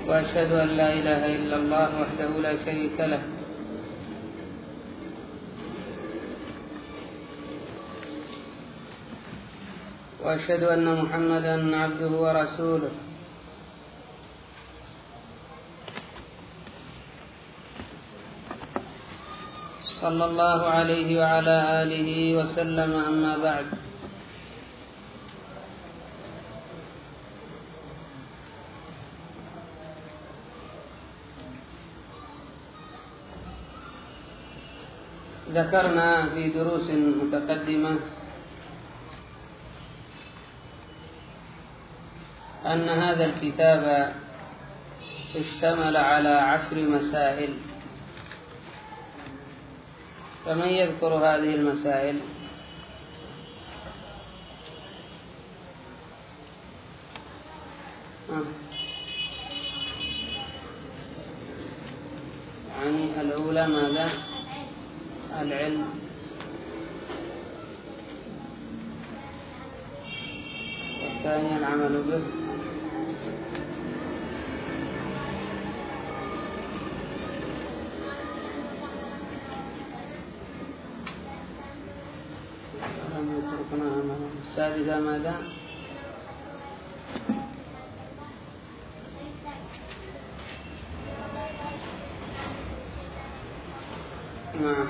وأشهد أن لا إله إلا الله وحده لا شريك له وأشهد أن محمدا عبده ورسوله صلى الله عليه وعلى آله وسلم. أما بعد، ذكرنا في دروس متقدمة أن هذا الكتاب اشتمل على 10 مسائل، فمن يذكر هذه المسائل؟ يعني الأولى ماذا؟ العلم، والثانية العمل به، السادسة ماذا؟ نعم.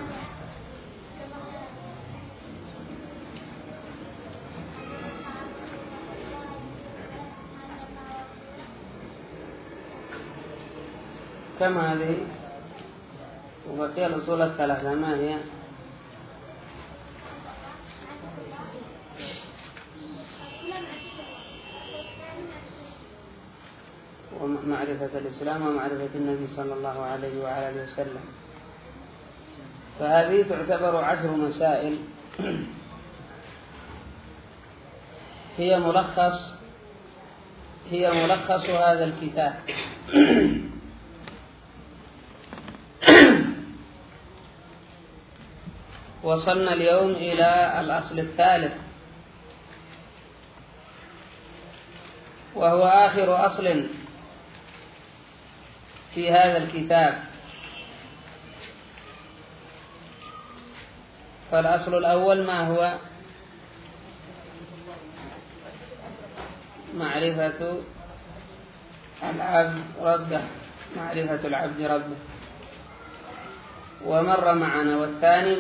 كم هذه؟ وبقي الأصول الثلاثة ما هي؟ معرفة الإسلام ومعرفة النبي صلى الله عليه وآله وسلم. فهذه تعتبر 10 مسائل هي ملخص هذا الكتاب. وصلنا اليوم إلى الأصل الثالث، وهو آخر أصل في هذا الكتاب. فالأصل الأول ما هو؟ معرفة العبد ربه، معرفة العبد ربه، ومر معنا. والثاني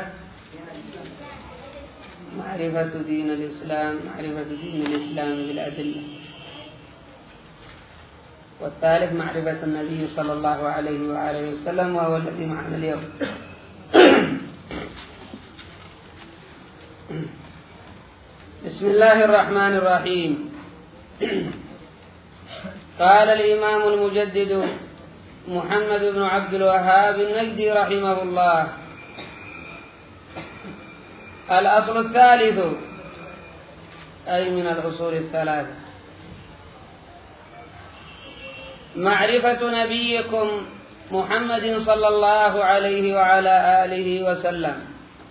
معرفة دين الإسلام، معرفة دين الإسلام بالأدلة. والثالث معرفة النبي صلى الله عليه وآله وسلم، وهو الذي معنا اليوم. بسم الله الرحمن الرحيم. قال الإمام المجدد محمد بن عبد الوهاب النجدي رحمه الله: الأصل الثالث، أي من الأصول الثلاثة، معرفة نبيكم محمد صلى الله عليه وعلى آله وسلم.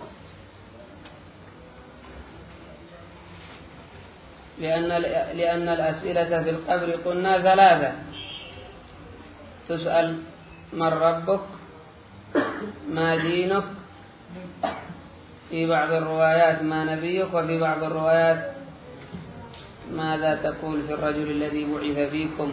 لأن الأسئلة في القبر قلنا 3: تسأل من ربك، ما دينك، في بعض الروايات ما نبيك، وفي بعض الروايات ماذا تقول في الرجل الذي بعث فيكم.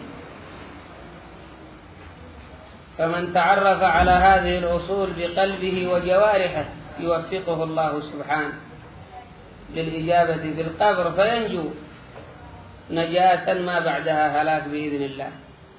فمن تعرف على هذه الأصول بقلبه وجوارحه يوفقه الله سبحانه للإجابة في القبر، فينجو نجاة ما بعدها هلاك بإذن الله.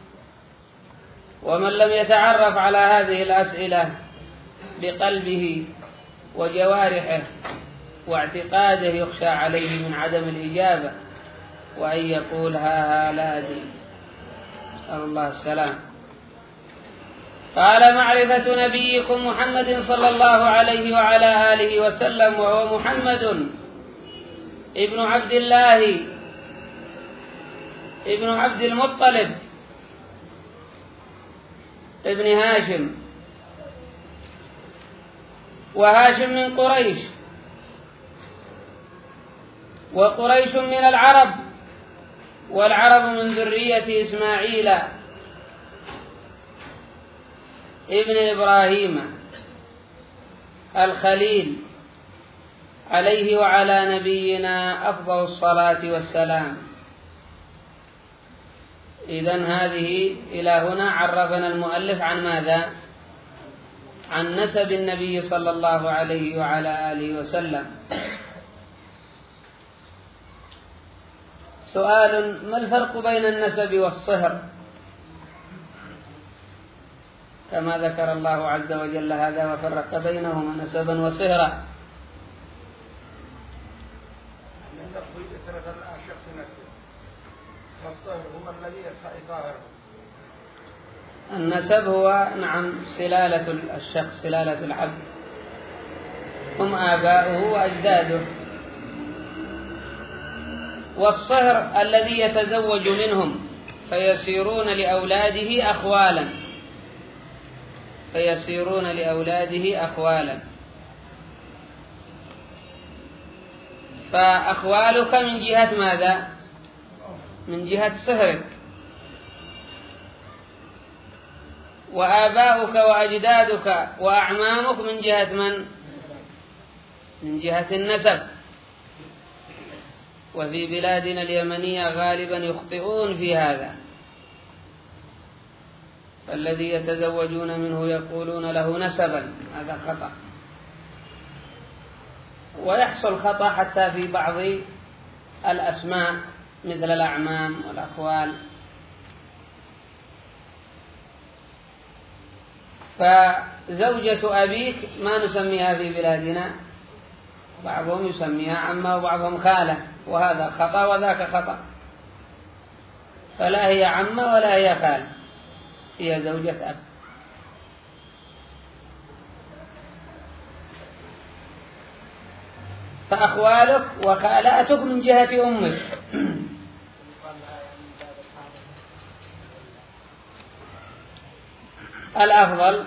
ومن لم يتعرف على هذه الأسئلة بقلبه وجوارحه واعتقاده يخشى عليه من عدم الإجابة، وأن يقول ها لا أدري، نسأل الله السلام. قال: معرفة نبيكم محمد صلى الله عليه وعلى آله وسلم، وهو محمد ابن عبد الله ابن عبد المطلب ابن هاشم، وهاشم من قريش، وقريش من العرب، والعرب من ذرية إسماعيل ابن إبراهيم الخليل عليه وعلى نبينا أفضل الصلاة والسلام. إذن هذه إلى هنا عرفنا المؤلف عن ماذا؟ عن نسب النبي صلى الله عليه وعلى آله وسلم. سؤال: ما الفرق بين النسب والصهر؟ كما ذكر الله عز وجل هذا وفرق بينهما نسبا وصهرا. النسب هو سلالة الشخص، سلالة العبد، هم آباؤه وأجداده. والصهر الذي يتزوج منهم فيصيرون لأولاده أخوالا. فأخوالك من جهة ماذا؟ من جهة صهرك. وآباؤك وأجدادك وأعمامك من جهة من؟ من جهة النسب. وفي بلادنا اليمنية غالبا يخطئون في هذا، فالذي يتزوجون منه يقولون له نسبا، هذا خطأ. ويحصل خطأ حتى في بعض الأسماء مثل الأعمام والأخوال. فزوجة أبيك ما نسميها في بلادنا، بعضهم يسميها عمة وبعضهم خالة، وهذا خطأ وذاك خطأ. فلا هي عمة ولا هي خالة، هي زوجة أب. فأخوالك وخالاتك من جهة أمك. الأفضل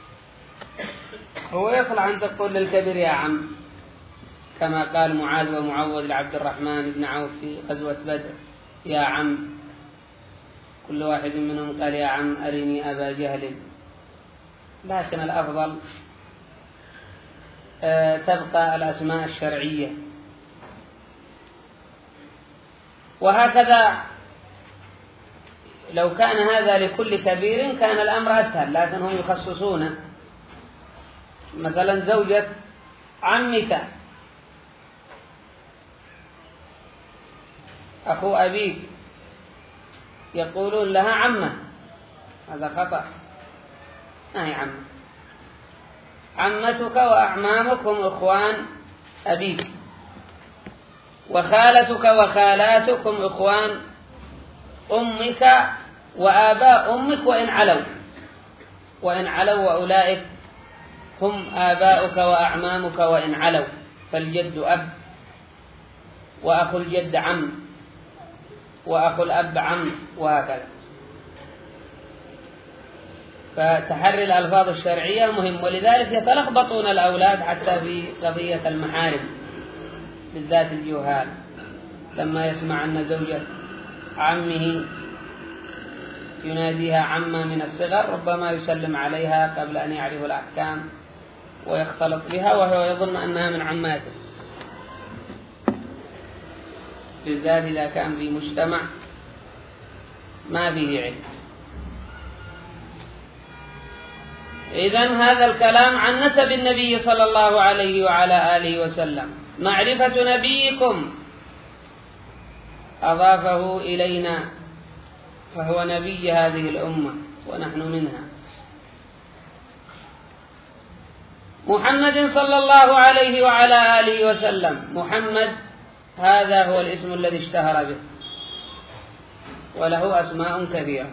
هو يصلح أن تقول للكبير يا عم، كما قال معاذ ومعوذ لعبد الرحمن بن عوف في غزوة بدر: يا عم. كل واحد منهم قال: يا عم أرني أبا جهل. لكن الأفضل تبقى الأسماء الشرعية. وهكذا لو كان هذا لكل كبير كان الأمر أسهل، لكن هم يخصصون. مثلا زوجة عمك أخو أبيك يقولون لها عمة، هذا خطأ، ما هي عمة. عمتك وأعمامك هم إخوان أبيك، وخالتك وخالاتك هم إخوان أمك وآباء أمك وإن علوا وأولئك هم آباؤك وأعمامك وإن علوا. فالجد أب، وأخو الجد عم، وأخو الأب عم، وهكذا. فتحري الألفاظ الشرعية مهم. ولذلك يتلخبطون الأولاد حتى في قضية المحارم، بالذات الجهال، لما يسمع أن زوجة عمه يناديها عمة من الصغر ربما يسلم عليها قبل أن يعرف الأحكام ويختلط بها وهو يظن أنها من عماته، بالذات إذا كان في مجتمع ما فيه علم. إذن هذا الكلام عن نسب النبي صلى الله عليه وعلى آله وسلم. معرفة نبيكم أضافه إلينا، فهو نبي هذه الأمة ونحن منها. محمد صلى الله عليه وعلى آله وسلم. محمد هذا هو الاسم الذي اشتهر به، وله أسماء كثيرة،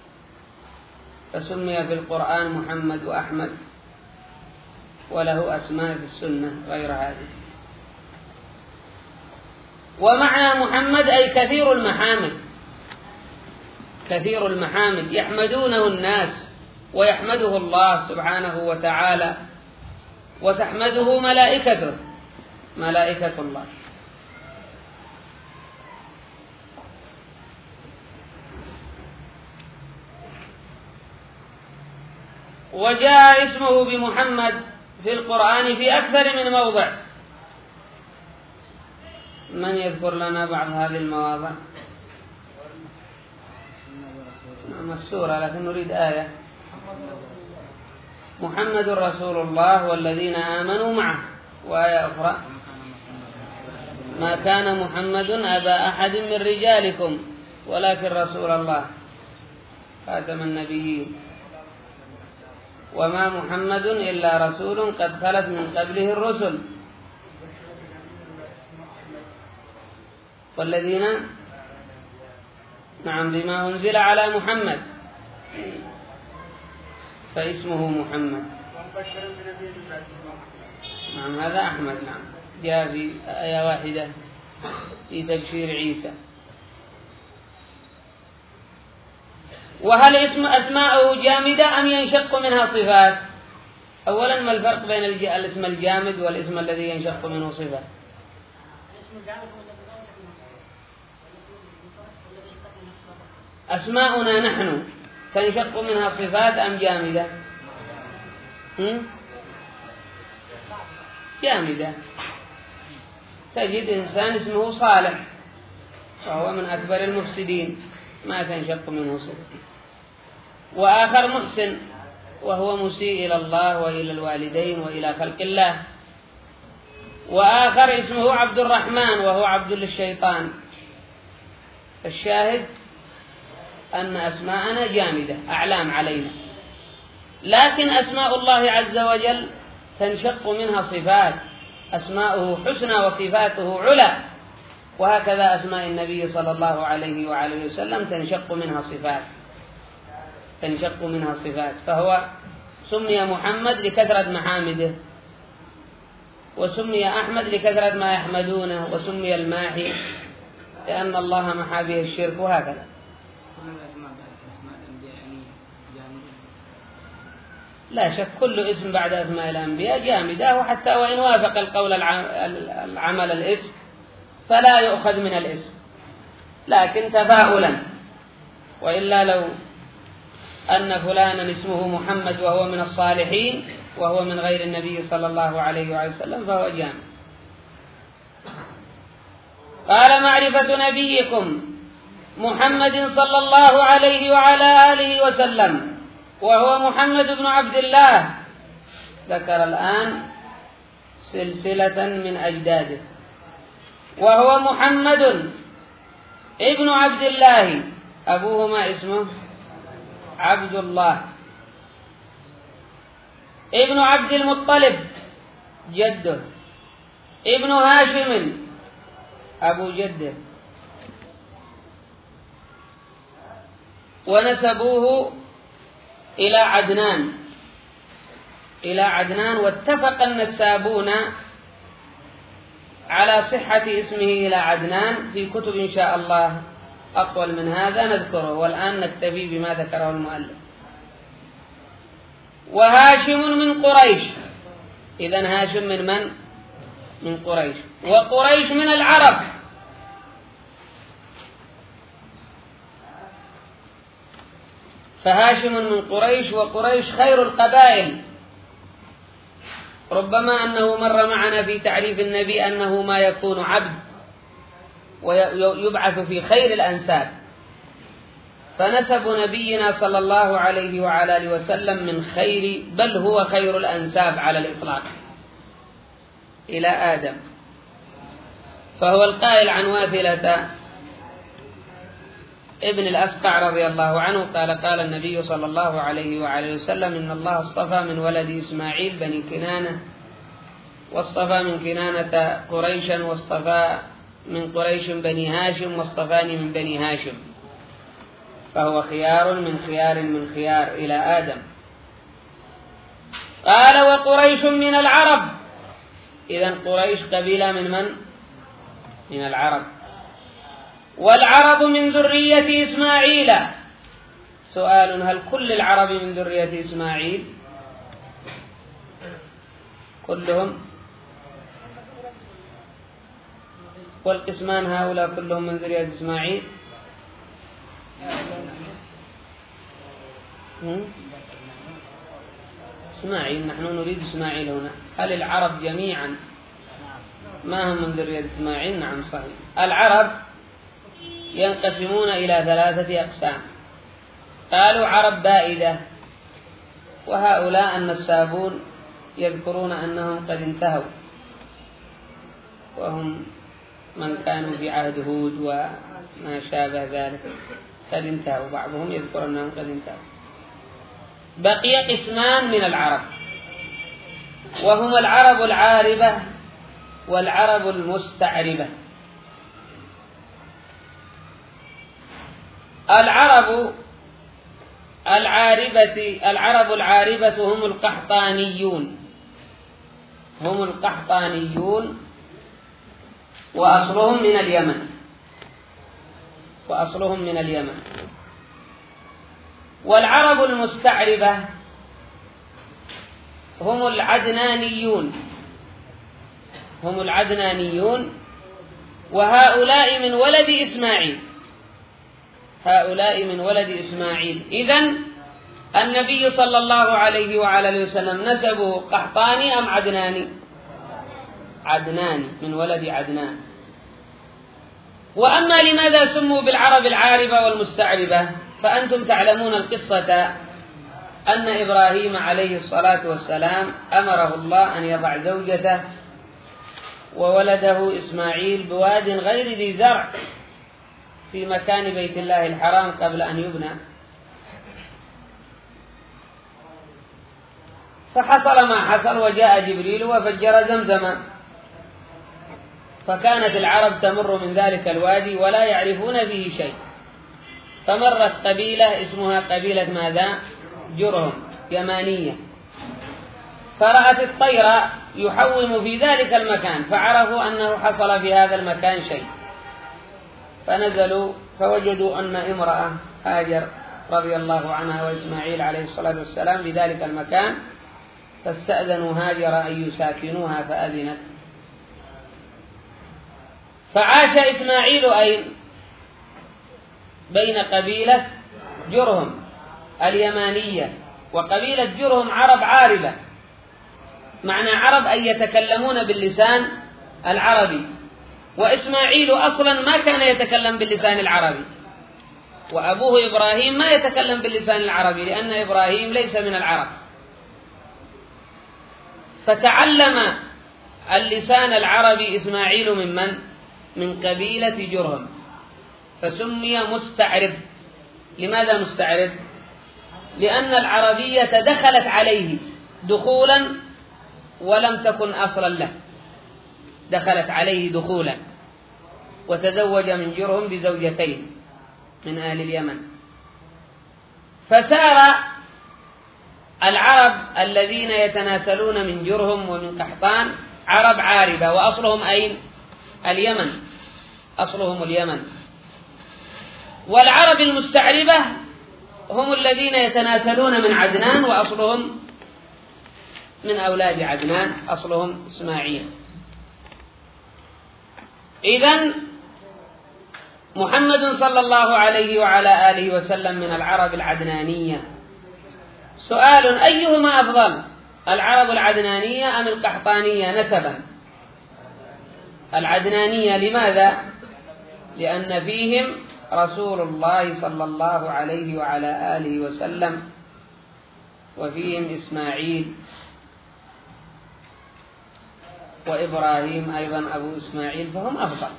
فسمي في القرآن محمد وأحمد، وله أسماء في السنة غير هذه. ومعنى محمد أي كثير المحامد، كثير المحامد يحمدونه الناس ويحمده الله سبحانه وتعالى، وتحمده ملائكته، ملائكة الله. وجاء اسمه بمحمد في القرآن في أكثر من موضع. من يذكر لنا بعض هذه المواضع؟ نعم السورة، لكن نريد آية. محمد رسول الله والذين آمنوا معه. وآية أخرى: ما كان محمد أبا أحد من رجالكم ولكن رسول الله خاتم النبيين. وما محمد إلا رسول قد خلت من قبله الرسل والذين نعم بما أنزل على محمد فاسمه محمد. نعم هذا أحمد. نعم جاء في آية واحدة في تبشير عيسى. وهل أسماءه جامدة أم ينشق منها صفات؟ أولا ما الفرق بين الاسم الجامد والاسم الذي ينشق منه صفات؟ أسماؤنا نحن تنشق منها صفات أم جامدة؟ جامدة. تجد إنسان اسمه صالح وهو من أكبر المفسدين ما تنشق منه صفة، وآخر محسن وهو مسيء إلى الله وإلى الوالدين وإلى خلق الله، وآخر اسمه عبد الرحمن وهو عبد للشيطان. الشاهد أن أسماءنا جامدة أعلام علينا، لكن أسماء الله عز وجل تنشق منها صفات، أسماؤه حسنى وصفاته علا، وهكذا أسماء النبي صلى الله عليه وآله وسلم تنشق منها صفات. فهو سمي محمد لكثرة محامده، وسمي أحمد لكثرة ما يحمدونه، وسمي الماحي لأن الله محى به الشرك، وهكذا. لا شك كل اسم بعد أسماء الأنبياء جامدة، وحتى وإن وافق القول العمل الاسم فلا يؤخذ من الاسم، لكن تفاؤلا. وإلا لو أن فلانا اسمه محمد وهو من الصالحين وهو من غير النبي صلى الله عليه وسلم فهو جامد. قال: معرفة نبيكم محمد صلى الله عليه وعلى آله وسلم وهو محمد بن عبد الله. ذكر الآن سلسلة من أجداده. وهو محمد ابن عبد الله، أبوه ما اسمه؟ عبد الله. ابن عبد المطلب جده. ابن هاشم أبو جده. ونسبوه إلى عدنان، واتفق النسابون على صحة اسمه إلى عدنان في كتب إن شاء الله أطول من هذا نذكره، والآن نكتفي بما ذكره المؤلف. وهاشم من قريش. إذن هاشم من قريش، وقريش من العرب. فهاشم من قريش، وقريش خير القبائل. ربما أنه مر معنا في تعريف النبي أنه ما يكون عبد ويبعث في خير الأنساب، فنسب نبينا صلى الله عليه وعلى آله وسلم من خير، بل هو خير الأنساب على الإطلاق، إلى آدم. فهو القائل عن واثلة ابن الأسقع رضي الله عنه قال النبي صلى الله عليه وعلى وسلم: إن الله اصطفى من ولد إسماعيل بني كنانة، واصطفى من كنانة قريشا، واصطفى من قريش بني هاشم، واصطفاني من بني هاشم. فهو خيار من خيار إلى آدم. قال: وقريش من العرب. إذن قريش قبيلة من العرب. والعرب من ذرية إسماعيل. سؤال: هل كل العرب من ذرية إسماعيل؟ كلهم؟ والقسمان هؤلاء كلهم من ذرية إسماعيل؟ إسماعيل، نحن نريد إسماعيل هنا. هل العرب جميعا ما هم من ذرية إسماعيل؟ نعم صحيح. العرب ينقسمون إلى 3 أقسام. قالوا عرب بائدة، وهؤلاء النسابون يذكرون أنهم قد انتهوا، وهم من كانوا في عهد هود وما شابه ذلك قد انتهوا، بعضهم يذكر أنهم قد انتهوا. بقي قسمان من العرب، وهم العرب العاربة والعرب المستعربة. العرب العاربة هم القحطانيون، وأصلهم من اليمن. والعرب المستعربة هم العدنانيون، وهؤلاء من ولد إسماعيل. إذن النبي صلى الله عليه وعلى وسلم نسبه قحطاني أم عدناني؟ عدناني، من ولد عدنان. وأما لماذا سموا بالعرب العاربة والمستعربة؟ فأنتم تعلمون القصة، أن إبراهيم عليه الصلاة والسلام أمره الله أن يضع زوجته وولده إسماعيل بواد غير ذي زرع في مكان بيت الله الحرام قبل أن يبنى. فحصل ما حصل، وجاء جبريل وفجر زمزم، فكانت العرب تمر من ذلك الوادي ولا يعرفون به شيء. فمرت قبيلة اسمها قبيلة ماذا؟ جرهم، يمانية، فرأت الطير يحوم في ذلك المكان، فعرفوا أنه حصل في هذا المكان شيء، فنزلوا فوجدوا أن امرأة هاجر رضي الله عنها وإسماعيل عليه الصلاة والسلام في ذلك المكان، فاستأذنوا هاجر أن يساكنوها فأذنت. فعاش إسماعيل أين؟ بين قبيلة جرهم اليمانية وقبيلة جرهم عرب عاربة. معنى عرب أن يتكلمون باللسان العربي، وإسماعيل أصلا ما كان يتكلم باللسان العربي، وأبوه إبراهيم ما يتكلم باللسان العربي، لأن إبراهيم ليس من العرب. فتعلم اللسان العربي إسماعيل من قبيلة جرهم، فسمي مستعرب. لماذا مستعرب؟ لأن العربية دخلت عليه دخولا ولم تكن أصلا له، دخلت عليه دخولا، وتزوج من جرهم بزوجتين من أهل اليمن. فسار العرب الذين يتناسلون من جرهم ومن قحطان عرب عاربة، وأصلهم أين؟ اليمن، أصلهم اليمن. والعرب المستعربة هم الذين يتناسلون من عدنان، وأصلهم من أولاد عدنان، أصلهم إسماعيل. إذن محمد صلى الله عليه وعلى آله وسلم من العرب العدنانية. سؤال: أيهما أفضل، العرب العدنانية أم القحطانية نسبا؟ العدنانية. لماذا؟ لأن فيهم رسول الله صلى الله عليه وعلى آله وسلم، وفيهم إسماعيل وإبراهيم أيضا أبو إسماعيل، فهم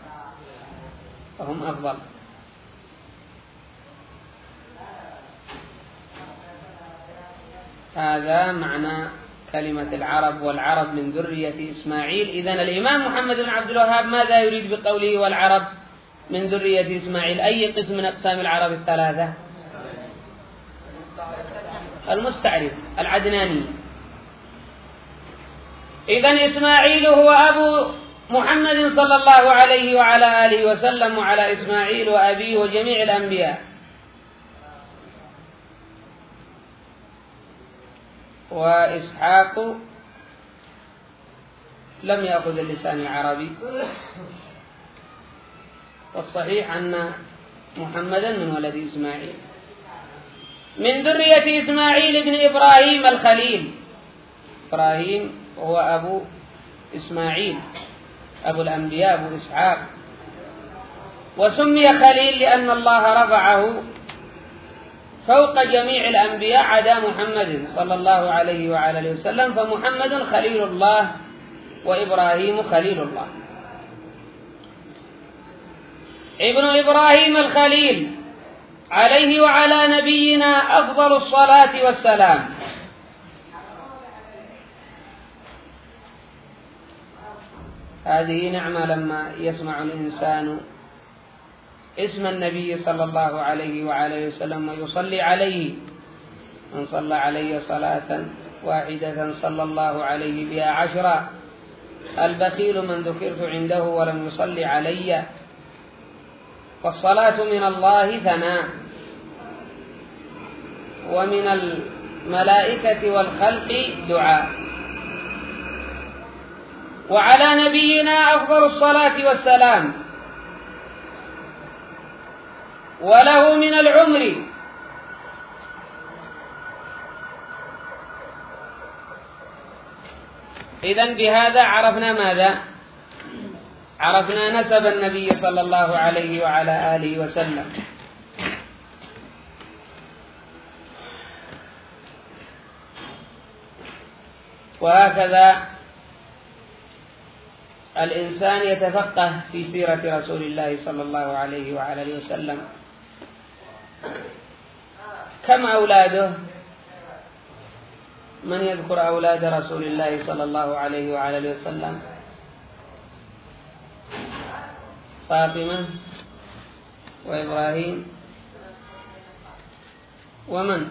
أفضل. هذا معنى كلمة العرب، والعرب من ذرية إسماعيل. إذن الإمام محمد بن عبد الوهاب ماذا يريد بقوله والعرب من ذرية إسماعيل؟ أي قسم من أقسام العرب الثلاثة؟ المستعرب العدناني. إذن إسماعيل هو أبو محمد صلى الله عليه وعلى آله وسلم، وعلى إسماعيل وأبيه وجميع الأنبياء. وإسحاق لم يأخذ اللسان العربي، والصحيح أن محمدا من ولد إسماعيل. من ذرية إسماعيل بن إبراهيم الخليل، إبراهيم هو أبو إسماعيل أبو الأنبياء أبو إسحاق. وسمي خليل لأن الله رفعه فوق جميع الأنبياء عدا محمد صلى الله عليه وعلى وسلم، فمحمد خليل الله وإبراهيم خليل الله. ابن إبراهيم الخليل عليه وعلى نبينا أفضل الصلاة والسلام. هذه نعمة لما يسمع الإنسان اسم النبي صلى الله عليه وعلى وسلم ويصلي عليه. من صلى علي صلاة واحدة صلى الله عليه بها 10. البخيل من ذكرت عنده ولم يصلي علي. والصلاة من الله ثناء، ومن الملائكة والخلق دعاء. وعلى نبينا أفضل الصلاة والسلام، وله من العمر إذن بهذا عرفنا ماذا؟ عرفنا نسب النبي صلى الله عليه وعلى آله وسلم. وهكذا الإنسان يتفقه في سيرة رسول الله صلى الله عليه وعلى آله وسلم. كم أولاده؟ من يذكر أولاد رسول الله صلى الله عليه وعلى آله وسلم؟ فاطمة وإبراهيم ومن؟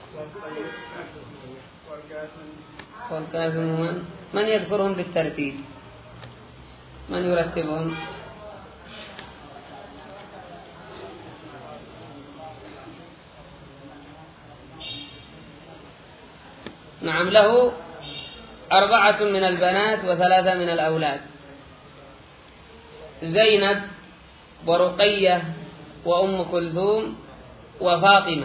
والقاسم. من يذكرهم بالترتيب؟ من يرتبهم؟ نعم، له 4 من البنات و3 من الأولاد: زينب ورقية وأم كلثوم وفاطمة.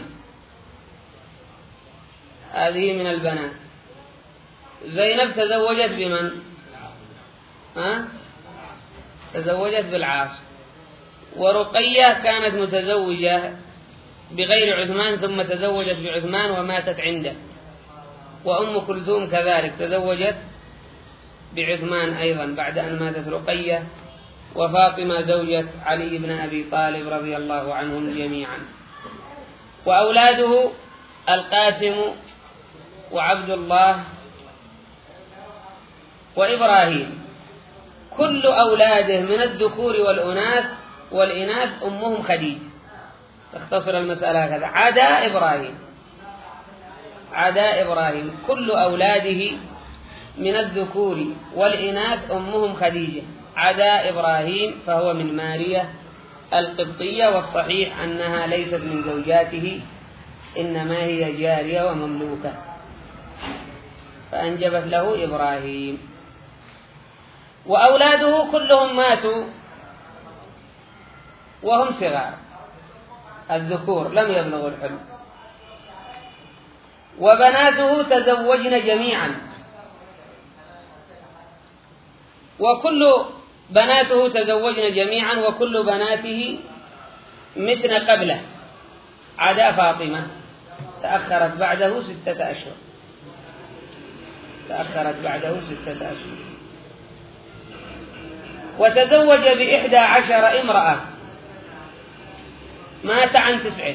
هذه من البنات. زينب تزوجت بمن؟ تزوجت بالعاص. ورقية كانت متزوجة بغير عثمان ثم تزوجت بعثمان وماتت عنده. وأم كلثوم كذلك تزوجت بعثمان أيضا بعد أن ماتت رقية. وفاطمة زوجة علي بن أبي طالب رضي الله عنهم جميعا. وأولاده القاسم وعبد الله وإبراهيم. كل أولاده من الذكور والإناث أمهم خديجة. تختصر المسألة هكذا: عدا إبراهيم كل أولاده من الذكور والإناث أمهم خديجة، عدا إبراهيم فهو من مارية القبطية. والصحيح أنها ليست من زوجاته، إنما هي جارية ومملوكة، فأنجبت له إبراهيم. وأولاده كلهم ماتوا وهم صغار، الذكور لم يبلغوا الحلم. وبناته تزوجن جميعا، وكل بناته تزوجن جميعا، وكل بناته متن قبله عدا فاطمة تأخرت بعده 6 أشهر. وتزوج ب11 امرأة، مات عن 9.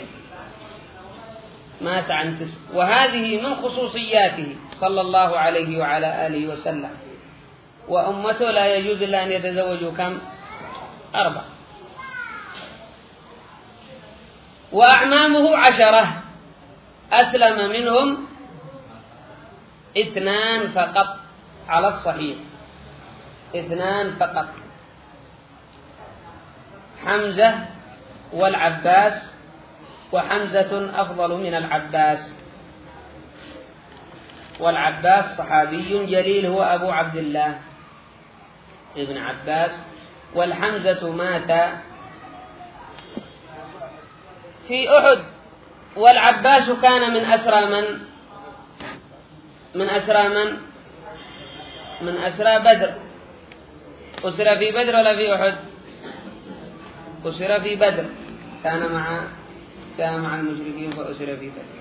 وهذه من خصوصياته صلى الله عليه وعلى آله وسلم. وأمته لا يجوز إلا أن يتزوجوا كم؟ 4. وأعمامه 10، أسلم منهم 2 فقط على الصحيح، 2 فقط: حمزة والعباس. وحمزة أفضل من العباس، والعباس صحابي جليل هو أبو عبد الله ابن عباس. والحمزة مات في أحد. والعباس كان من أسرى من من أسرى بدر. أسر في بدر ولا في أحد؟ أسر في بدر، كان مع المشركين فأسر في بدر.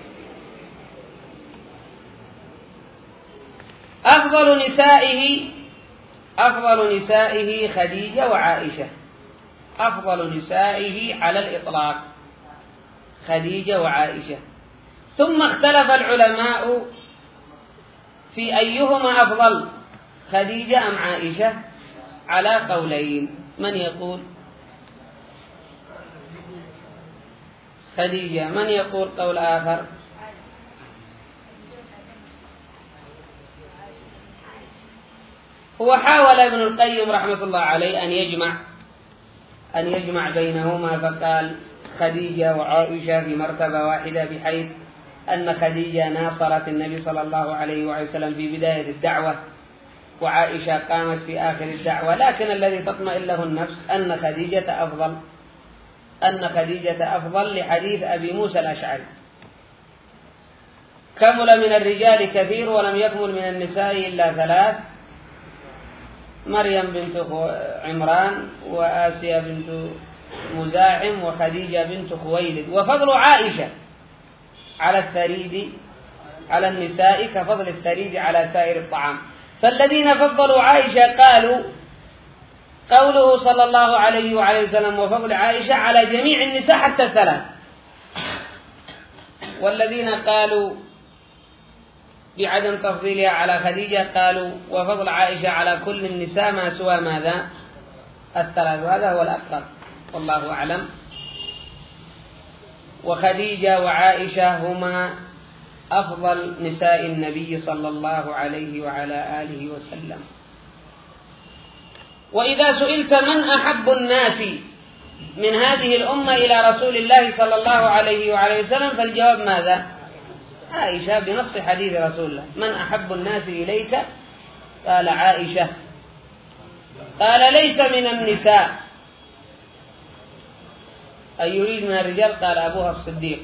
أفضل نسائه خديجة وعائشة، أفضل نسائه على الإطلاق خديجة وعائشة. ثم اختلف العلماء في أيهما أفضل، خديجة أم عائشة، على قولين. من يقول خديجة؟ من يقول قول آخر؟ هو حاول ابن القيم رحمة الله عليه أن يجمع بينهما، فقال خديجة وعائشة في مرتبة واحدة، بحيث أن خديجة ناصرت النبي صلى الله عليه وسلم في بداية الدعوة، وعائشة قامت في آخر الدعوة. لكن الذي تطمئن له النفس أن خديجة أفضل لحديث أبي موسى الأشعري: كمل من الرجال كثير ولم يكمل من النساء إلا 3: مريم بنت عمران، وآسيا بنت مزاحم، وخديجة بنت خويلد. وفضل عائشة على النساء كفضل الثريد على سائر الطعام. فالذين فضلوا عائشة قالوا قوله صلى الله عليه وسلم وفضل عائشة على جميع النساء حتى 3. والذين قالوا بعدم تفضيلها على خديجة قالوا وفضل عائشة على كل النساء ما سوى ماذا؟ 3. وهذا هو الأكثر والله أعلم. وخديجة وعائشة هما أفضل نساء النبي صلى الله عليه وعلى آله وسلم. وإذا سئلت من أحب الناس من هذه الأمة إلى رسول الله صلى الله عليه وعلى وسلم، فالجواب ماذا؟ عائشة، بنص حديث رسول الله: من أحب الناس إليك؟ قال عائشة. قال: ليس من النساء، أي يريد من الرجال؟ قال: أبوها الصديق.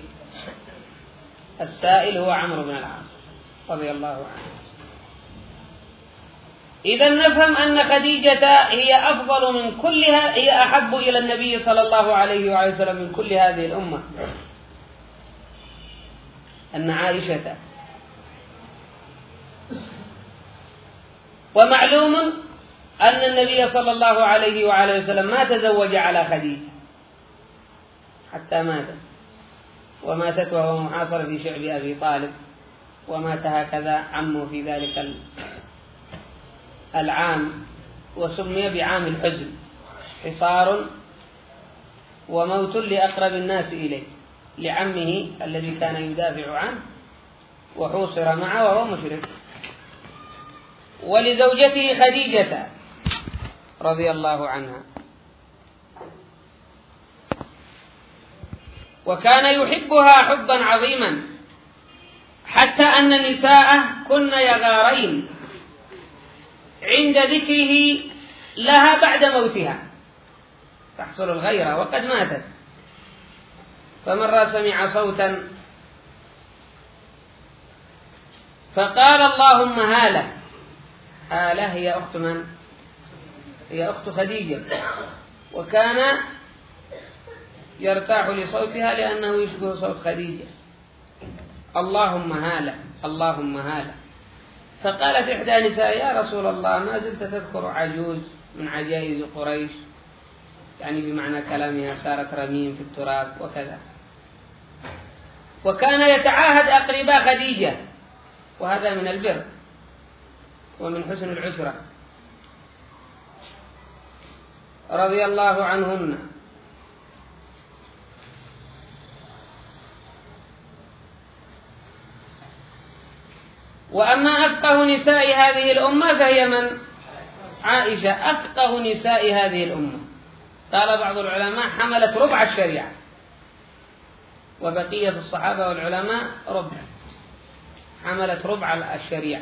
السائل هو عمرو بن العاص رضي الله عنه. إذا نفهم أن خديجة هي أفضل من كلها، هي أحب إلى النبي صلى الله عليه وسلم من كل هذه الأمة. أن عائشة، ومعلوم أن النبي صلى الله عليه وسلم ما تزوج على خديجة حتى مات، وماتت وهو محاصر في شعب أبي طالب، ومات هكذا عمه في ذلك العام، وسمي بعام الحزن: حصار وموت لأقرب الناس إليه، لعمه الذي كان يدافع عنه وحوصر معه وهو مشرك. ولزوجته خديجة رضي الله عنها، وكان يحبها حبا عظيما، حتى أن نساءه كن يغارين عند ذكره لها بعد موتها، تحصل الغيرة وقد ماتت. فمرة سمع صوتا فقال: اللهم هالة. هالة هي أخت من؟ هي أخت خديجة، وكان يرتاح لصوتها لأنه يشبه صوت خديجة. اللهم هالة، اللهم هالة. فقالت إحدى نساء: يا رسول الله، ما زلت تذكر عجوز من عجائز قريش، يعني بمعنى كلامها صارت رميم في التراب وكذا. وكان يتعاهد أقرباء خديجة، وهذا من البر ومن حسن العشرة رضي الله عنهن. وأما أفقه نساء هذه الأمة فهي من؟ عائشة، أفقه نساء هذه الأمة. قال بعض العلماء: حملت ربع الشريعة، وبقية الصحابة والعلماء ربع، حملت ربع الشريعة.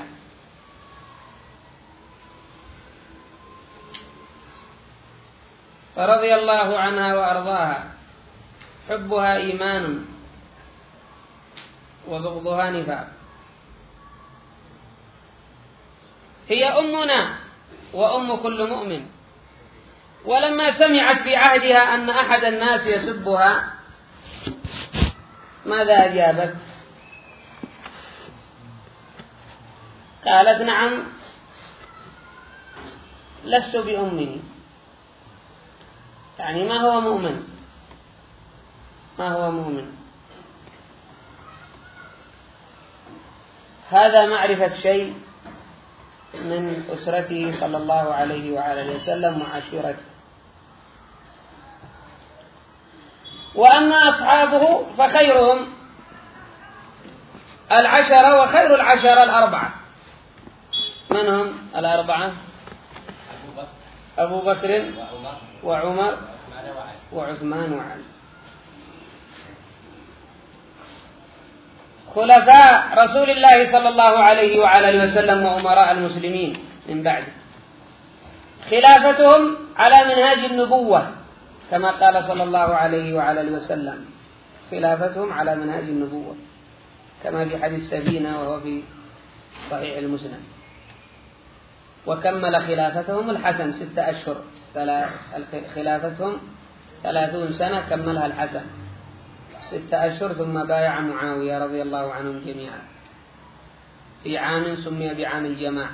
فرضي الله عنها وأرضاها، حبها إيمان وبغضها نفاق. هي أمنا وأم كل مؤمن. ولما سمعت في عهدها أن أحد الناس يسبها ماذا أجابت؟ قالت نعم لست بأمه، يعني ما هو مؤمن، ما هو مؤمن. هذا معرفة شيء من أسرته صلى الله عليه وآله وسلم وعشيرته. وأما أصحابه فخيرهم العشرة، وخير العشرة الأربعة. من هم الأربعة؟ أبو بكر وعمر وعثمان وعلي، خلفاء رسول الله صلى الله عليه وعلى وسلم وأمراء المسلمين من بعده. خلافتهم على منهاج النبوة كما قال صلى الله عليه وعلى وسلم، خلافتهم على منهاج النبوة كما في حديث السفينة وهو في صحيح المسلم. وكمل خلافتهم الحسن 6 أشهر، خلافتهم 30 سنة كملها الحسن 6 أشهر، ثم بايع معاوية رضي الله عنهم جميعا في عام سمي بعام الجماعة.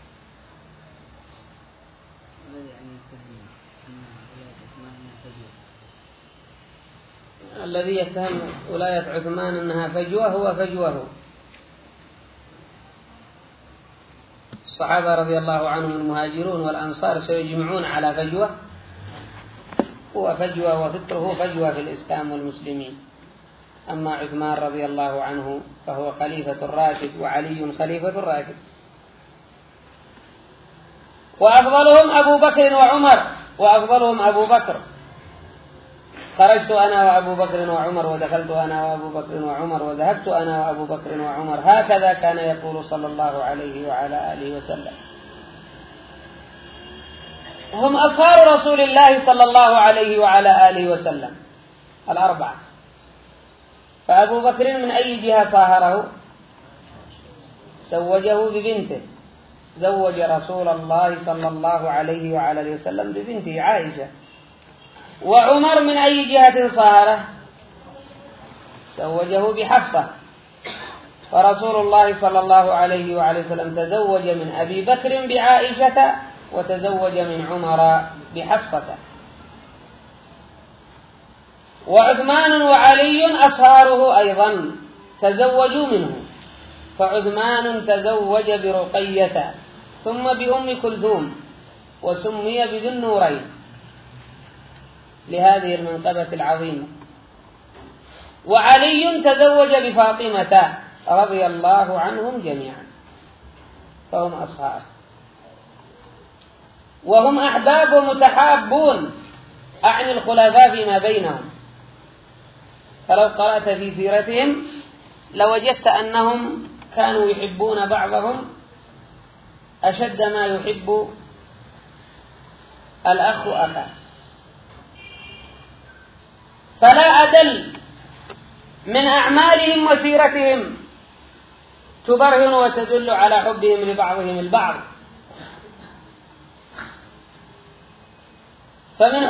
الذي يتهم ولاية عثمان أنها فجوة هو فجوه. الصحابة رضي الله عنهم المهاجرون والأنصار سيجمعون على فجوة، هو فجوة وفكره فجوة في الإسلام والمسلمين. أما عثمان رضي الله عنه فهو خليفة الراشد، وعلي خليفة الراشد. وأفضلهم أبو بكر وعمر، وأفضلهم أبو بكر. خرجت أنا وأبو بكر وعمر، ودخلت أنا وأبو بكر وعمر، وذهبت أنا وأبو بكر وعمر. هكذا كان يقول صلى الله عليه وعلى آله وسلم. هم أصهار رسول الله صلى الله عليه وعلى آله وسلم الأربعة. فأبو بكر من أي جهة صاهره؟ زوجه ببنته، زوج رسول الله صلى الله عليه وعلى آله وسلم ببنته عائشة. وعمر من أي جهة صاهره؟ زوجه بحفصة. فرسول الله صلى الله عليه وعلى وسلم تزوج من أبي بكر بعائشة، وتزوج من عمر بحفصة. وعثمان وعلي أصهاره أيضا تزوجوا منه، فعثمان تزوج برقية ثم بأم كلثوم، وسمي بذي النورين لهذه المنقبة العظيمة. وعلي تزوج بفاطمة رضي الله عنهم جميعا، فهم أصهار، وهم أحباب ومتحابون، أعني الخلفاء فيما بينهم. فلو قرأت في سيرتهم لوجدت أنهم كانوا يحبون بعضهم أشد ما يحب الأخ أخاه. فلا أدل من أعمالهم وسيرتهم تبرهن وتدل على حبهم لبعضهم البعض. فمن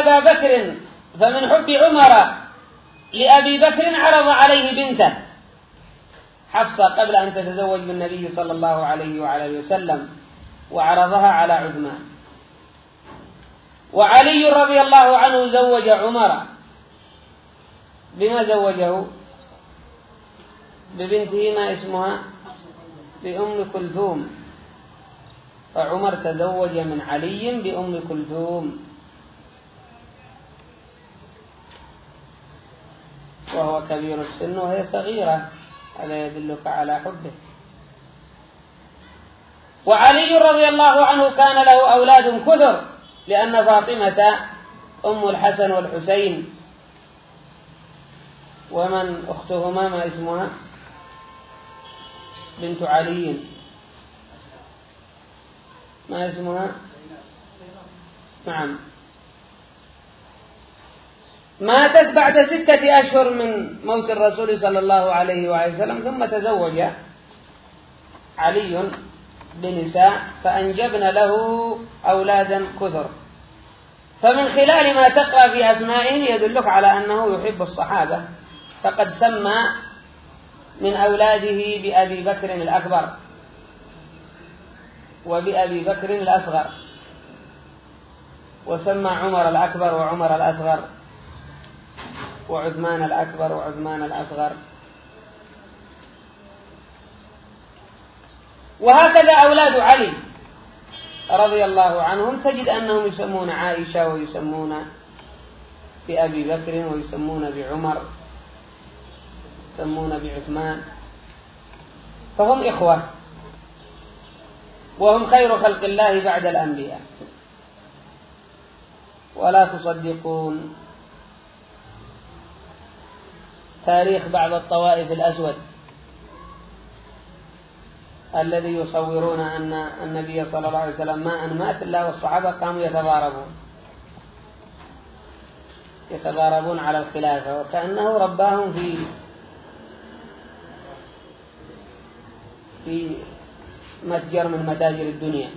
حب عمر لأبي بكر عرض عليه بنته حفصة قبل أن تتزوج بالنبي صلى الله عليه وعلى وسلم، وعرضها على عثمان. وعلي رضي الله عنه زوج عمر بما زوجه؟ ببنته ما اسمها؟ بأم كلثوم. فعمر تزوج من علي بأم كلثوم، وهو كبير السن وهي صغيرة، هذا يدلك على حبه. وعلي رضي الله عنه كان له أولاد كثر، لأن فاطمة أم الحسن والحسين، ومن أختهما ما اسمها؟ بنت علي، ما اسمها؟ نعم، ماتت بعد 6 أشهر من موت الرسول صلى الله عليه وسلم، ثم تزوج علي بنساء فأنجبن له أولادا كثر. فمن خلال ما تقرأ في أسمائهم يدلك على أنه يحب الصحابة، فقد سمى من أولاده بأبي بكر الأكبر وبأبي بكر الأصغر، وسمى عمر الأكبر وعمر الأصغر، وعثمان الأكبر وعثمان الأصغر. وهكذا أولاد علي رضي الله عنهم تجد أنهم يسمون عائشة ويسمون بأبي بكر ويسمون بعمر يسمون بعثمان، فهم إخوة وهم خير خلق الله بعد الأنبياء. ولا تصدقون تاريخ بعض الطوائف الأسود الذي يصورون أن النبي صلى الله عليه وسلم ما أن مات إلا والصحابة قاموا يتضاربون على الخلافة، وكأنه رباهم في متجر من متاجر الدنيا،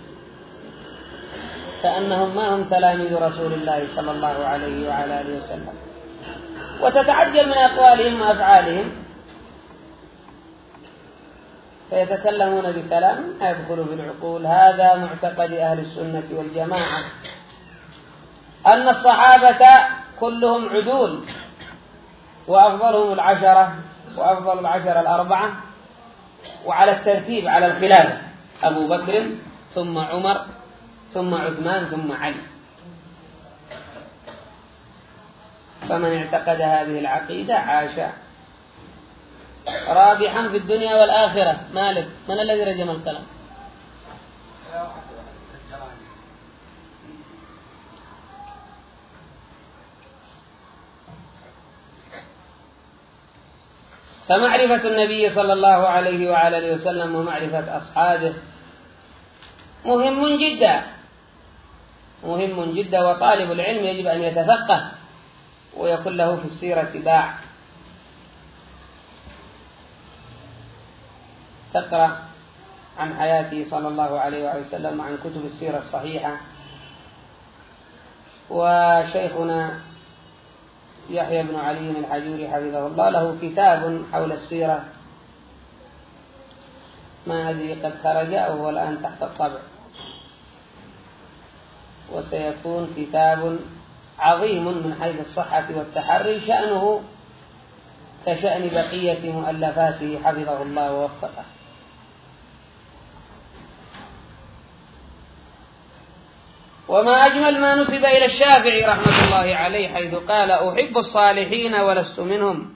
كأنهم ما هم تلاميذ رسول الله صلى الله عليه وعلى آله وسلم. وتتعجب من أقوالهم وأفعالهم، فيتكلمون بكلام يدخل في العقول. هذا معتقد أهل السنة والجماعة، أن الصحابة كلهم عدول، وأفضلهم وأفضل العشرة الأربعة، وعلى الترتيب على الخلافة أبو بكر ثم عمر ثم عثمان ثم علي. فمن اعتقد هذه العقيدة عاش رابحا في الدنيا والآخرة. مالك، من الذي رجم القلم؟ فمعرفة النبي صلى الله عليه وعلى آله وسلم ومعرفة أصحابه مهم جدا، وطالب العلم يجب أن يتفقه ويكون له في السيرة باع. تقرأ عن حياته صلى الله عليه وآله وسلم وعن كتب السيرة الصحيحة. وشيخنا يحيى بن علي الحجوري حفظه الله له كتاب حول السيرة، ما أدري قد خرج أو هو الآن تحت الطبع، وسيكون كتاب عظيم من حيث الصحة والتحري، شأنه كشأن بقية مؤلفاته حفظه الله ووفقه. وما أجمل ما نسب إلى الشافعي رحمة الله عليه حيث قال: أحب الصالحين ولست منهم،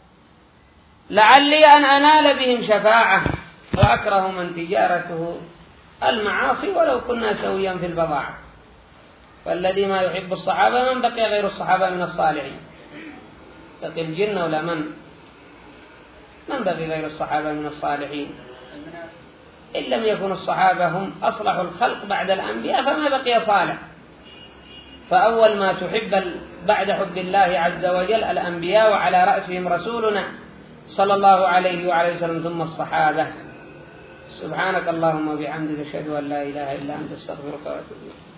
لعلي أن أنال بهم شفاعة، وأكره من تجارته المعاصي ولو كنا سويا في البضاعة. فالذي ما يحب الصحابة من بقي غير الصحابة من الصالحين؟ بقي الجن ولا من بقي غير الصحابة من الصالحين؟ إن لم يكن الصحابة هم أصلح الخلق بعد الأنبياء فما بقي صالح. فأول ما تحب بعد حب الله عز وجل الأنبياء، وعلى رأسهم رسولنا صلى الله عليه وعلى وسلم، ثم الصحابة. سبحانك اللهم وبحمدك، أشهد أن لا إله إلا أنت، استغفرك وأتوب إليك.